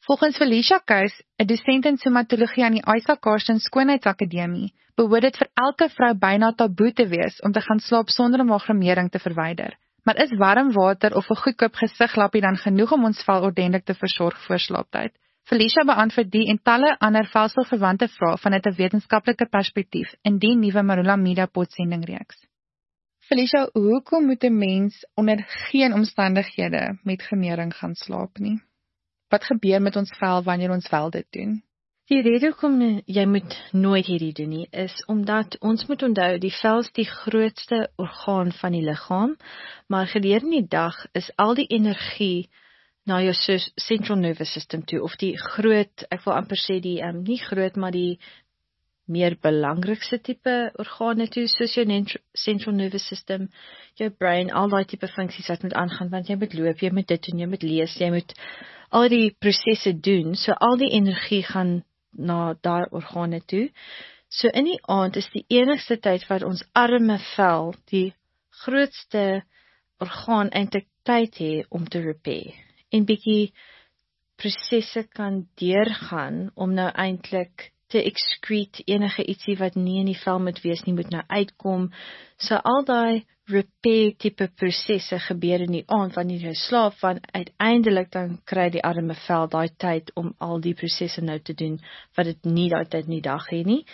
Volgens Felicia Keys, 'n dosent in somatologie aan die Isaac Carson Skoonheidsakademie, behoort dit vir elke vrou byna taboe te wees om te gaan slaap sonder om haar gremering te verwyder. Maar is warm water of 'n goedkoop gesiglappie dan genoeg om ons vel ordentlik te versorg voor slaaptyd? Felicia beantwoord die en talle ander velselverwante vrae vanuit 'n wetenskaplike perspektief in die nuwe Marula Media podsendingreeks. Felicia, hoekom moet 'n mens onder geen omstandighede met gremering gaan slaap nie? Wat gebeur met ons vel wanneer ons wel dit doen? Die rede hoekom jy moet nooit hierdie doen nie, is omdat ons moet onthou, die vel is die grootste orgaan van die liggaam, maar gedurende die dag is al die energie na jou central nervous system toe, of die groot, ek wil amper sê die, nie groot, maar die meer belangrikste tipe organe toe, soos jou central nervous system, jou brain, al die tipe funksies wat moet aangaan, want jy moet loop, jy moet dit doen, jy moet lees, jy moet al die prosesse doen, so al die energie gaan na daai organe toe. So in die aand is die enigste tyd wat ons arme vel, die grootste orgaan eintlik tyd hê om te repair, en bietjie prosesse kan deurgaan om nou eintlik te excrete enige ietsie wat nie in die vel moet wees nie, moet nou uitkom. So al die repair tipe prosesse gebeur in die aand wanneer jy slaap, want uiteindelik dan kry die arme vel daai tyd om al die prosesse nou te doen, wat dit nie daai tyd in die dag het nie.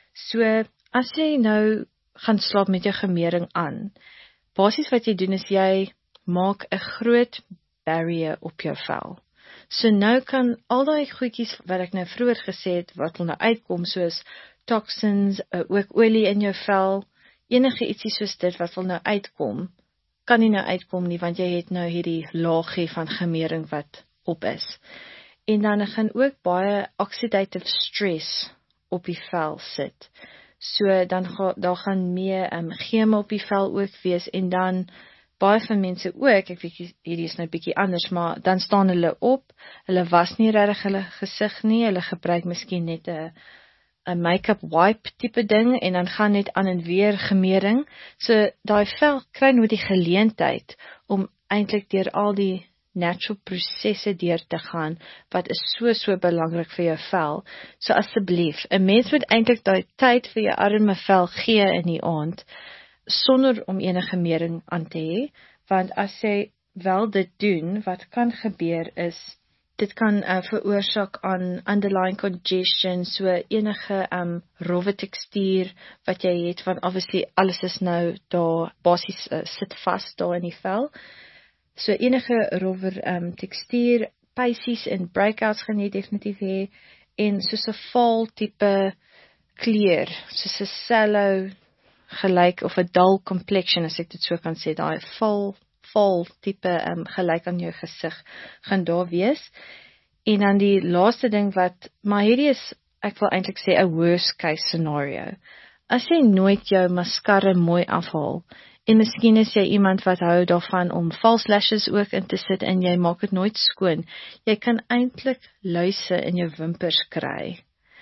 So as jy nou gaan slaap met jou gremering aan, basies wat jy doen is jy maak 'n groot barrier op jou vel. So nou kan al die goedjies wat ek nou vroeër gesê het, wat wil nou uitkom, soos toxins, ook olie in jou vel, enige ietsie soos dit wat wil nou uitkom, kan nie nou uitkom nie, want jy het nou hierdie laagie van gremering wat op is. En dan gaan ook baie oxidative stress op die vel sit. So dan daar gaan meer cheme op die vel ook wees, en dan baie van mense ook, ek weet hierdie is nou bietjie anders, maar dan staan hulle op, hulle was nie regtig hulle gesig nie, hulle gebruik miskien net 'n make-up wipe tipe ding, en dan gaan net aan en weer gremering. So daai vel kry nooit die geleentheid om eintlik deur al die natural prosesse deur te gaan, wat is so belangrik vir jou vel. So asseblief, 'n mens moet eintlik daai tyd vir jou arme vel gee in die aand, sonder om enige gremering aan te hê, want as jy wel dit doen, wat kan gebeur is, dit kan veroorsaak aan underlying congestion, so enige rowwe tekstuur wat jy het, want obviously alles is nou daar, basies sit vast daar in die vel, so enige rowwe tekstuur, pysies en breakouts gaan jy definitief hê, en soos 'n val tipe kleur, soos 'n sallow gelyk, of 'n dull complexion, as ek dit so kan sê, daai val tipe gelyk aan jou gesig, gaan daar wees. En dan die laaste ding maar hierdie is, ek wil eintlik sê, 'n worst case scenario. As jy nooit jou mascara mooi afhaal, en miskien is jy iemand wat hou daarvan om false lashes ook in te sit, en jy maak dit nooit skoon, jy kan eintlik luise in jou wimpers kry.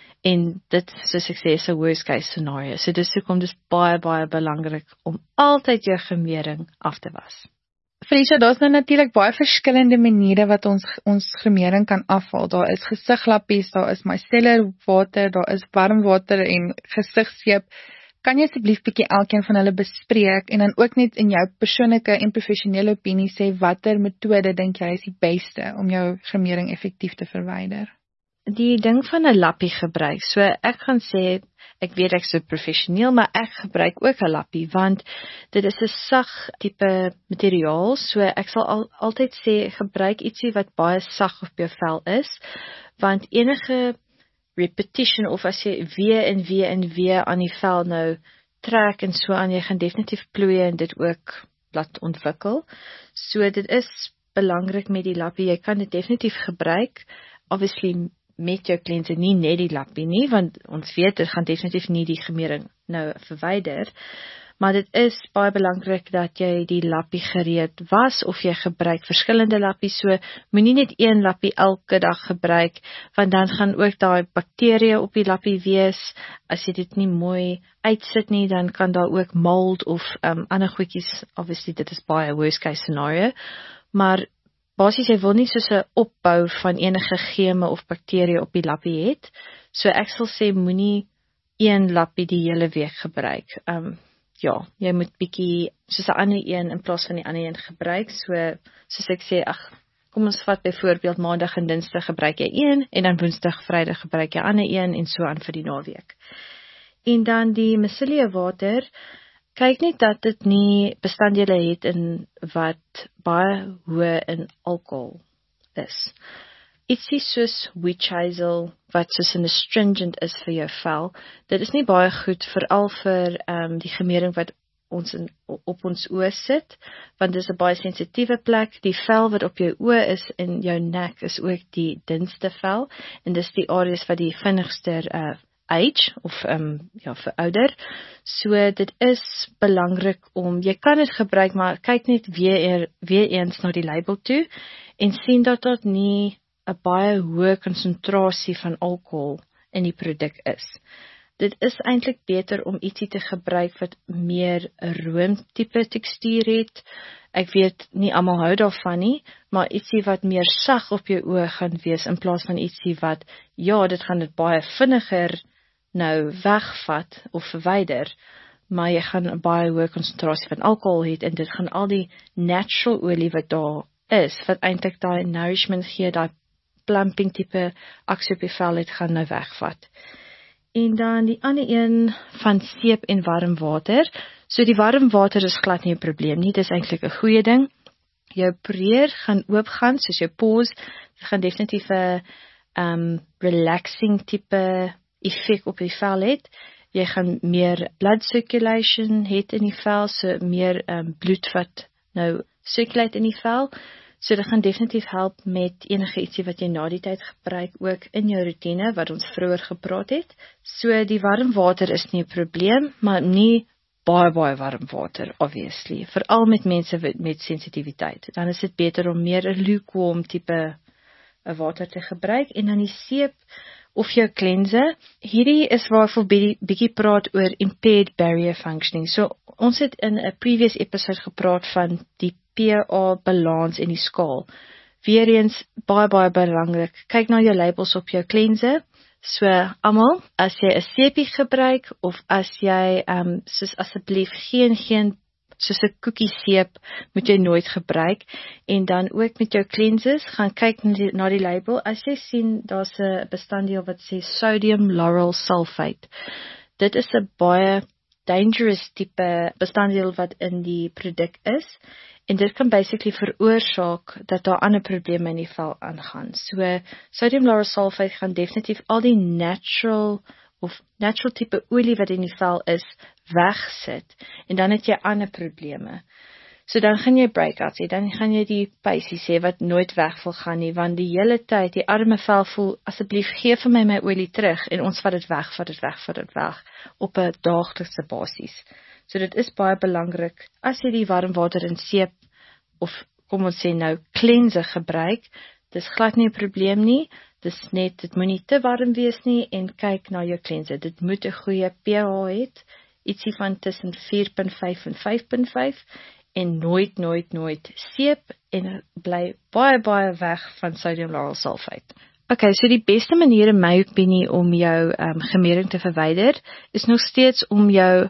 En dit, soos ek sê, is 'n worst case scenario. So dis hoekom dis baie belangrik om altyd jou gremering af te was. Felicia, daar is nou natuurlik baie verskillende maniere wat ons gremering kan afhaal. Daar is gesiglappies, daar is micellar water, daar is warm water en gesigseep. Kan jy asseblief bietjie elkeen van hulle bespreek, en dan ook net in jou persoonlike en professionele opinie sê, watter metode dink jy is die beste om jou gremering effektief te verwyder? Die ding van 'n lappie gebruik, so ek gaan sê, ek weet ek so professioneel, maar ek gebruik ook 'n lappie, want dit is 'n sag tipe materiaal, so ek sal altyd sê, gebruik ietsie wat baie sag op jou vel is, want enige repetition, of as jy weer aan die vel nou trek en so aan, jy gaan definitief ploeie en dit ook laat ontwikkel. So dit is belangrik met die lappie, jy kan dit definitief gebruik, obviously met jou kliënte, nie net die lappie nie, want ons weet, dit gaan definitief nie die gremering nou verwyder, maar dit is baie belangrik dat jy die lappie gereed was, of jy gebruik verskillende lappies, so moenie net een lappie elke dag gebruik, want dan gaan ook daai bakterieë op die lappie wees, as jy dit nie mooi uitsit nie, dan kan daar ook mold of ander goedjies, obviously dit is baie worst case scenario, maar basies jy wil nie soos 'n opbou van enige geme of bakterieë op die lappie het. So ek sal sê moenie een lappie die hele week gebruik. Ja, jy moet bietjie soos 'n ander een in plaas van die ander een gebruik. Soos ek sê, kom ons vat byvoorbeeld maandag en dinsdag gebruik jy een en dan woensdag, vrydag gebruik jy ander een en so aan vir die naweek. En dan die micellar water, kyk net dat dit nie bestanddele het in wat baie hoë in alkohol is. Ietsie soos witch hazel wat soos 'n astringent is vir jou vel, dit is nie baie goed veral vir die gemering wat ons op ons oë sit, want dit is 'n baie sensitiewe plek. Die vel wat op jou oë is en jou nek is ook die dunste vel en dis die areas wat die vinnigste age of verouder. So dit is belangrik jy kan dit gebruik, maar kyk net weer eens na die label toe en sien dat dit nie 'n baie hoë konsentrasie van alkohol in die produk is. Dit is eintlik beter om ietsie te gebruik wat meer 'n roomtipe tekstuur het. Ek weet nie almal hou daarvan nie, maar ietsie wat meer sag op jou oë gaan wees in plaas van ietsie wat dit gaan dit baie vinniger nou wegvat of verwyder, maar jy gaan 'n baie hoë konsentrasie van alkohol hê en dit gaan al die natural olie wat daar is, wat eintlik daai nourishment gee, daai plumping tipe aksie op die vel het, gaan nou wegvat. En dan die ander een van seep en warm water. So die warm water is glad nie 'n probleem nie, dit is eintlik 'n goeie ding. Jou porier gaan oopgaan, soos jou pores, dit gaan definitief 'n relaxing tipe effek op die vel het. Jy gaan meer blood circulation het in die vel, so meer bloed wat nou circulate in die vel. So dit gaan definitief help met enige ietsie wat jy na die tyd gebruik, ook in jou routine, wat ons vroeër gepraat het. So die warm water is nie 'n probleem, maar nie baie warm water, obviously. Veral met mense met sensitiwiteit. Dan is dit beter om meer 'n lukewarm tipe water te gebruik. En dan die seep of jou cleanser. Hierdie is waar ek bietjie praat oor impaired barrier functioning. So ons het in 'n previous episode gepraat van die pH balans en die skaal. Weereens baie belangrik. Kyk na jou labels op jou cleanser. So almal, as jy 'n seepie gebruik of as jy soos asseblief geen soos 'n koekie seep moet jy nooit gebruik. En dan ook met jou cleansers, gaan kyk na die label. As jy sien daar's 'n bestanddeel wat sê sodium lauryl sulfate. Dit is 'n baie dangerous tipe bestanddeel wat in die produk is. En dit kan basically veroorsaak dat daar ander probleme in die vel aangaan. So sodium lauryl sulfate gaan definitief al die natural tipe olie wat in die vel is, wegsit. En dan het jy ander probleme. So dan gaan jy breakouts hê, dan gaan jy die pysies hê wat nooit weg wil gaan nie, want die hele tyd, die arme vel voel, asseblief gee vir my olie terug, en ons vat dit weg, op 'n daaglikse basis. So dit is baie belangrik, as jy die warm water en seep, of kom ons sê nou, cleanser gebruik, dis glad nie 'n probleem nie, dis net, dit moet nie te warm wees nie, en kyk na jou cleanser, dit moet 'n goeie pH hê, ietsie van tussen 4.5 en 5.5, en nooit seep, en bly baie weg van sodium lauryl sulfate. Okay, so die beste manier in my opinie om jou gemering te verwyder, is nog steeds om jou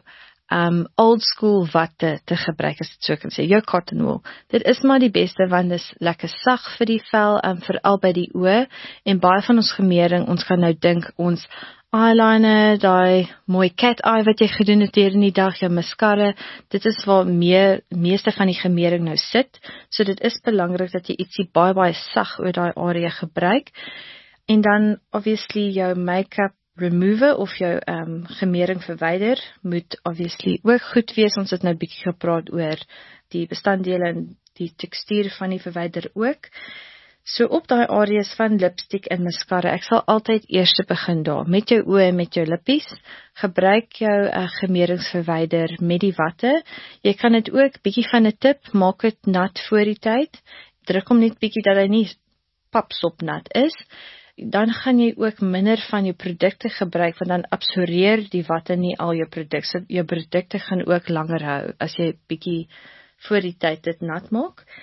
old school watte te gebruik, as dit so kan sê, jou cotton wool. Dit is maar die beste, want dit is lekker sag vir die vel, veral by die oë, en baie van ons gemering, ons gaan nou dink, ons eyeliner, die mooi cat eye wat jy gedoen het hier in die dag, jou mascara, dit is waar meeste van die gemering nou sit, so dit is belangrik dat jy ietsie baie sag oor die area gebruik, en dan obviously jou make-up remover of jou gemering verwyder moet obviously ook goed wees. Ons het nou bietjie gepraat oor die bestanddele en die tekstuur van die verwyder ook. So op daai areas van lipstick en mascara, ek sal altyd eers begin daar, met jou oë en met jou lippies. Gebruik jou gemeringsverwyder met die watte. Jy kan dit ook, bietjie van 'n tip, maak dit nat voor die tyd. Druk hom net bietjie dat hy nie papsop nat is. Dan gaan jy ook minder van jou produkte gebruik, want dan absorbeer die watte nie al jou produk. So jou produkte gaan ook langer hou, as jy bietjie voor die tyd dit nat maak.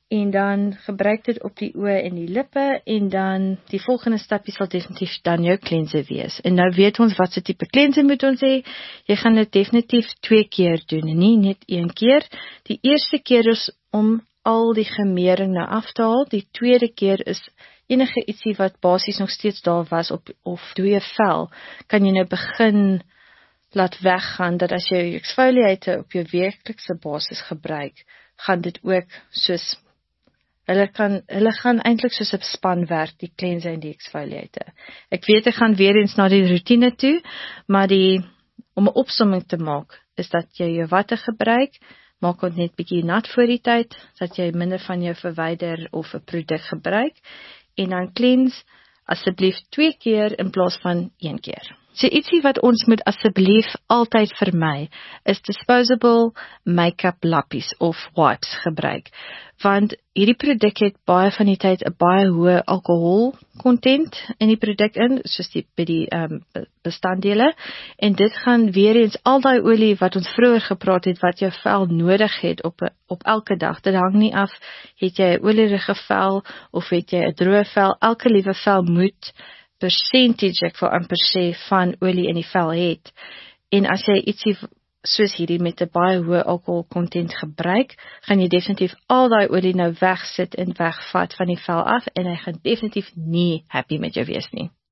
en dan gebruik dit op die oë en die lippe, en dan die volgende stapie sal definitief dan jou cleanser wees. En nou weet ons wat se tipe cleanser moet ons hê. Jy gaan dit definitief 2 keer doen, nie net 1 keer. Die eerste keer is om al die gemering nou af te haal. Die tweede keer is enige ietsie wat basies nog steeds daar was of dooie vel, kan jy nou begin laat weggaan, dat as jy jou exfoliator op jou weeklikse basis gebruik, gaan dit ook soos Hulle gaan eintlik soos 'n span werk, die cleanser en die exfoliator. Ek weet ek gaan weer eens na die routine toe, maar om 'n opsomming te maak, is dat jy jou watte gebruik, maak dit net bietjie nat voor die tyd, dat jy minder van jou verwyder of 'n produk gebruik, en dan cleanse asseblief 2 keer in plaas van 1 keer. So ietsie wat ons moet asseblief altyd vermy, is disposable make-up lappies of wipes gebruik. Want hierdie produk het baie van die tyd 'n baie hoë alkohol content in die produk in, soos by die bestanddele, en dit gaan weer eens al daai olie wat ons vroeër gepraat het, wat jou vel nodig het op elke dag. Dit hang nie af, het jy 'n olierige vel of het jy 'n droë vel, elke liewe vel moet percentage, ek wil amper sê, van olie in die vel het. En as jy ietsie soos hierdie met 'n baie hoë alkohol content gebruik, gaan jy definitief al daai olie nou wegsit en wegvat van die vel af, en hy gaan definitief nie happy met jou wees nie.